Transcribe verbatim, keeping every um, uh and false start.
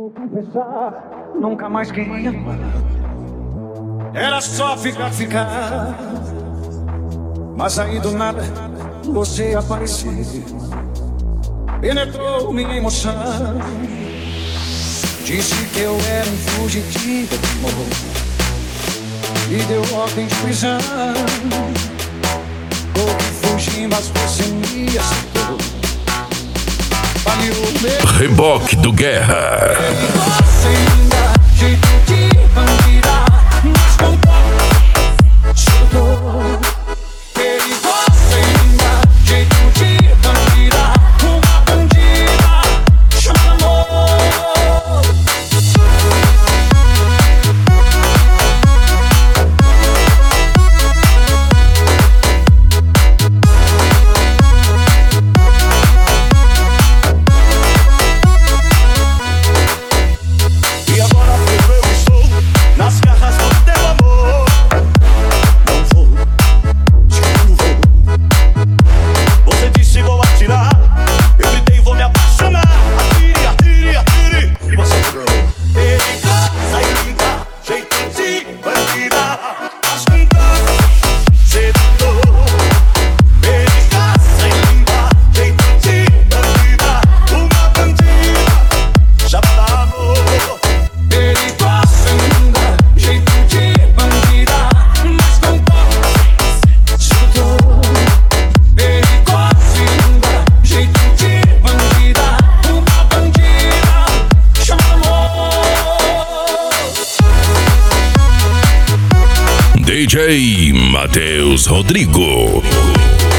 Vou confessar, nunca mais queria amar. Era só ficar, ficar. Mas aí do nada você apareceu, penetrou minha emoção. Disse que eu era um fugitivo de amor e deu ordem de prisão. Vou fugir, mas você me aceitou. Valeu meu Reboque do Guerra. você ainda jeito de bandida, mas com soltou. Ele você ainda jeito de bandida, uma bandida chama amor. D J Matheus Rodrigo.